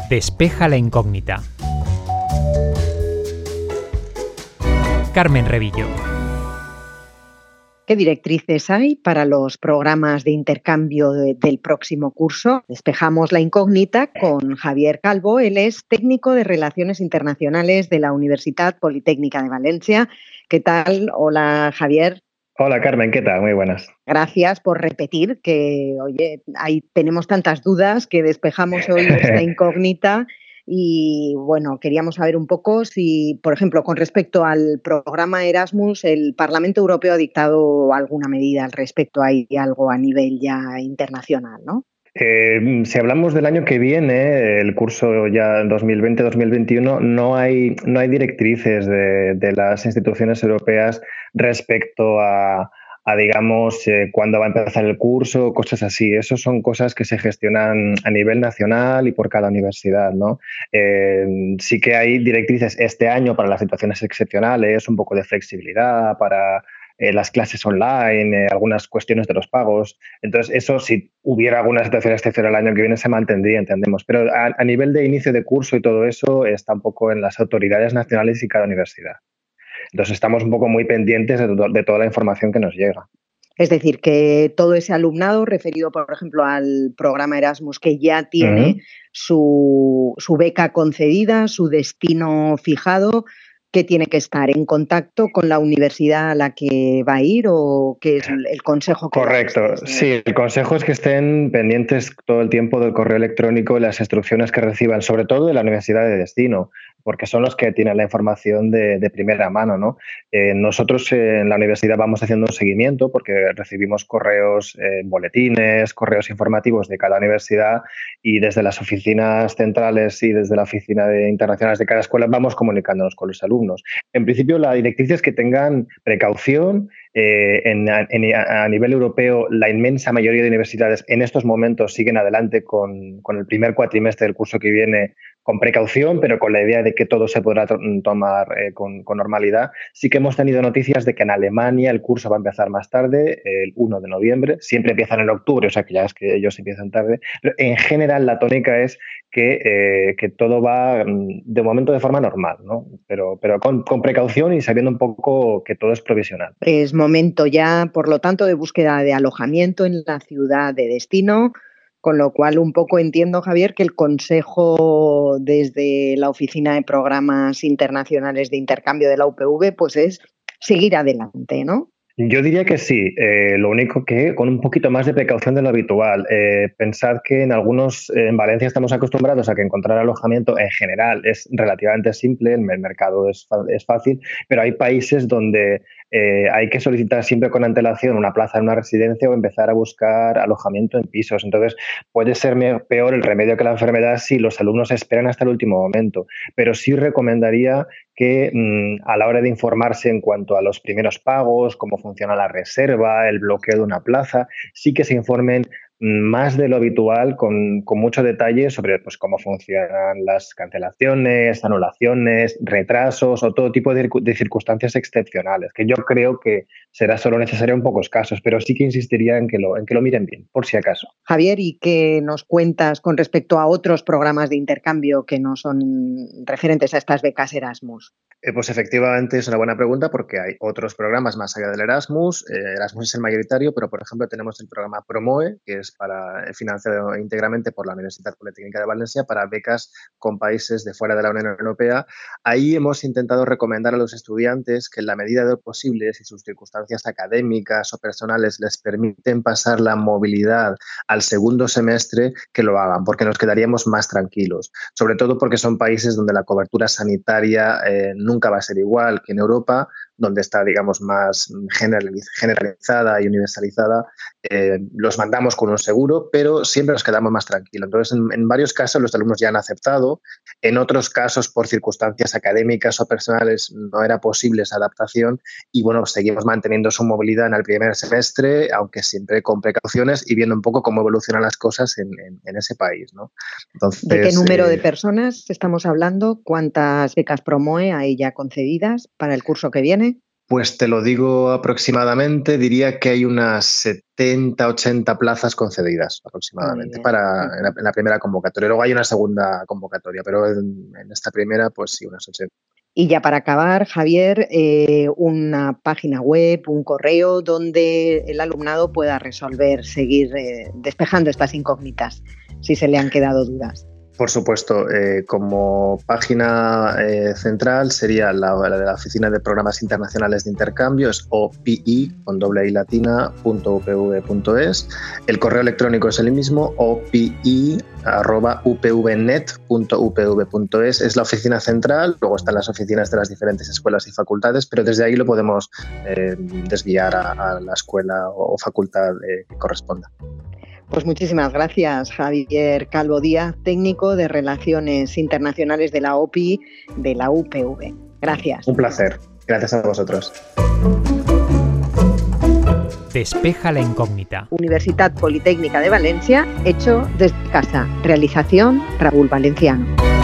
Despeja la incógnita. Carmen Revillo. ¿Qué directrices hay para los programas de intercambio del próximo curso? Despejamos la incógnita con Javier Calvo. Él es técnico de Relaciones Internacionales de la Universitat Politécnica de Valencia. ¿Qué tal? Hola, Javier. Hola, Carmen, ¿qué tal? Muy buenas. Gracias por repetir que, oye, ahí tenemos tantas dudas que despejamos hoy esta incógnita. Y bueno, queríamos saber un poco si, por ejemplo, con respecto al programa Erasmus, el Parlamento Europeo ha dictado alguna medida al respecto. Hay algo a nivel ya internacional, ¿no? Si hablamos del año que viene, el curso ya 2020-2021, no hay directrices de las instituciones europeas respecto a digamos, cuándo va a empezar el curso, cosas así. Eso son cosas que se gestionan a nivel nacional y por cada universidad, ¿no? Sí que hay directrices este año para las situaciones excepcionales, un poco de flexibilidad para las clases online, algunas cuestiones de los pagos. Entonces, eso, si hubiera alguna situación excepcional el año que viene, se mantendría, entendemos. Pero a nivel de inicio de curso y todo eso, está un poco en las autoridades nacionales y cada universidad. Entonces, estamos un poco muy pendientes de toda la información que nos llega. Es decir, que todo ese alumnado, referido, por ejemplo, al programa Erasmus, que ya tiene su beca concedida, su destino fijado, ¿que tiene que estar en contacto con la universidad a la que va a ir o qué es el consejo que Correcto, da? sí, el consejo es que estén pendientes todo el tiempo del correo electrónico y las instrucciones que reciban, sobre todo de la universidad de destino, porque son los que tienen la información de primera mano, ¿no? Nosotros en la universidad vamos haciendo un seguimiento porque recibimos correos, boletines, correos informativos de cada universidad y desde las oficinas centrales y desde la oficina internacionales de cada escuela vamos comunicándonos con los alumnos. En principio, la directriz es que tengan precaución. A nivel europeo, la inmensa mayoría de universidades en estos momentos siguen adelante con el primer cuatrimestre del curso que viene con precaución, pero con la idea de que todo se podrá tomar con normalidad. Sí que hemos tenido noticias de que en Alemania el curso va a empezar más tarde, el 1 de noviembre. Siempre empiezan en octubre, o sea que ya es que ellos empiezan tarde. Pero en general la tónica es que todo va de momento de forma normal, ¿no? Pero con precaución y sabiendo un poco que todo es provisional. Es momento ya, por lo tanto, de búsqueda de alojamiento en la ciudad de destino, con lo cual un poco entiendo, Javier, que el consejo desde la Oficina de Programas Internacionales de Intercambio de la UPV pues es seguir adelante, ¿no? Yo diría que sí, lo único que con un poquito más de precaución de lo habitual. Pensad que en Valencia estamos acostumbrados a que encontrar alojamiento en general es relativamente simple, el mercado es fácil, pero hay países donde hay que solicitar siempre con antelación una plaza en una residencia o empezar a buscar alojamiento en pisos. Entonces, puede ser peor el remedio que la enfermedad si los alumnos esperan hasta el último momento, pero sí recomendaría que a la hora de informarse en cuanto a los primeros pagos, cómo funciona la reserva, el bloqueo de una plaza, sí que se informen más de lo habitual con mucho detalle sobre pues, cómo funcionan las cancelaciones, anulaciones, retrasos o todo tipo de circunstancias excepcionales, que yo creo que será solo necesario en pocos casos, pero sí que insistiría en que lo miren bien, por si acaso. Javier, ¿y qué nos cuentas con respecto a otros programas de intercambio que no son referentes a estas becas Erasmus? Pues efectivamente es una buena pregunta porque hay otros programas más allá del Erasmus. Erasmus es el mayoritario, pero por ejemplo tenemos el programa Promoe, que es financiado íntegramente por la Universitat Politécnica de Valencia para becas con países de fuera de la Unión Europea. Ahí hemos intentado recomendar a los estudiantes que en la medida de lo posible, si sus circunstancias académicas o personales les permiten pasar la movilidad al segundo semestre, que lo hagan, porque nos quedaríamos más tranquilos. Sobre todo porque son países donde la cobertura sanitaria nunca va a ser igual que en Europa, donde está, digamos, más generalizada y universalizada. Los mandamos con un seguro, pero siempre nos quedamos más tranquilos. Entonces, en varios casos los alumnos ya han aceptado. En otros casos, por circunstancias académicas o personales, no era posible esa adaptación y, bueno, seguimos manteniendo su movilidad en el primer semestre, aunque siempre con precauciones y viendo un poco cómo evolucionan las cosas en ese país, ¿no? Entonces, ¿de qué número de personas estamos hablando? ¿Cuántas becas Promoe hay ya concedidas para el curso que viene? Pues te lo digo aproximadamente, diría que hay unas 70, 80 plazas concedidas aproximadamente en la primera convocatoria. Luego hay una segunda convocatoria, pero en esta primera, pues sí, unas 80. Y ya para acabar, Javier, una página web, un correo donde el alumnado pueda seguir despejando estas incógnitas, si se le han quedado dudas. Por supuesto, como página central sería la de la Oficina de Programas Internacionales de Intercambio, es opi.upv.es. El correo electrónico es el mismo, opi@upvnet.upv.es. Es la oficina central, luego están las oficinas de las diferentes escuelas y facultades, pero desde ahí lo podemos desviar a la escuela o facultad que corresponda. Pues muchísimas gracias, Javier Calvo Díaz, técnico de Relaciones Internacionales de la OPI de la UPV. Gracias. Un placer. Gracias a vosotros. Despeja la incógnita. Universitat Politécnica de Valencia, hecho desde casa. Realización, Raúl Valenciano.